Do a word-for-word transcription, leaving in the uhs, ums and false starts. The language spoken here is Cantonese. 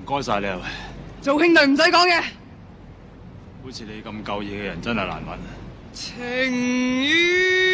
該晒你啊！ 做兄弟唔使講嘅。 好似你咁夠嘢嘅人真係難揾。 情與